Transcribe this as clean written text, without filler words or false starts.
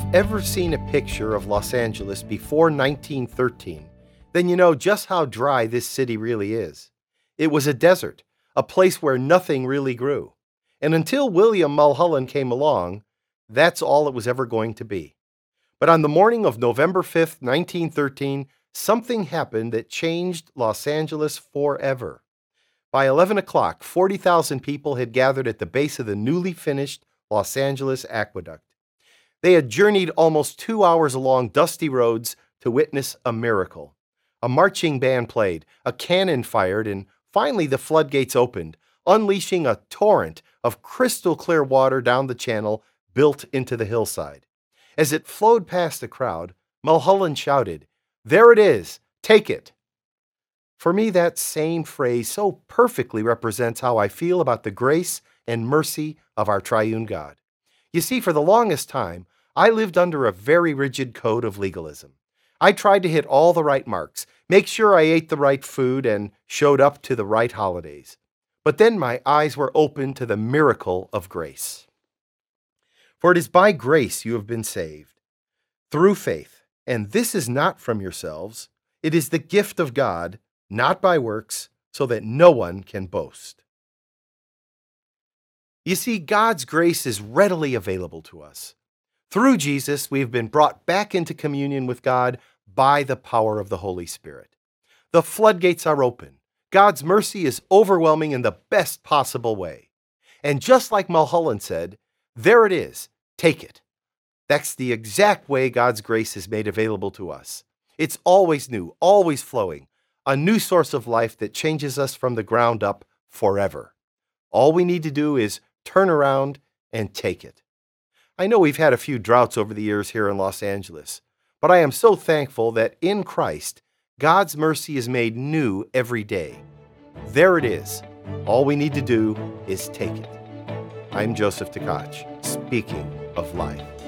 ever seen a picture of Los Angeles before 1913, then you know just how dry this city really is. It was a desert, a place where nothing really grew. And until William Mulholland came along, that's all it was ever going to be. But on the morning of November 5th, 1913, something happened that changed Los Angeles forever. By 11 o'clock, 40,000 people had gathered at the base of the newly finished Los Angeles Aqueduct. They had journeyed almost 2 hours along dusty roads to witness a miracle. A marching band played, a cannon fired, and finally the floodgates opened, unleashing a torrent of crystal clear water down the channel built into the hillside. As it flowed past the crowd, Mulholland shouted, "There it is! Take it!" For me, that same phrase so perfectly represents how I feel about the grace and mercy of our triune God. You see, for the longest time, I lived under a very rigid code of legalism. I tried to hit all the right marks, make sure I ate the right food, and showed up to the right holidays. But then my eyes were opened to the miracle of grace. For it is by grace you have been saved, through faith, and this is not from yourselves. It is the gift of God, not by works, so that no one can boast. You see, God's grace is readily available to us. Through Jesus, we have been brought back into communion with God by the power of the Holy Spirit. The floodgates are open. God's mercy is overwhelming in the best possible way. And just like Mulholland said, there it is, take it. That's the exact way God's grace is made available to us. It's always new, always flowing, a new source of life that changes us from the ground up forever. All we need to do is turn around and take it. I know we've had a few droughts over the years here in Los Angeles, but I am so thankful that in Christ, God's mercy is made new every day. There it is. All we need to do is take it. I'm Joseph Tkach, speaking of life.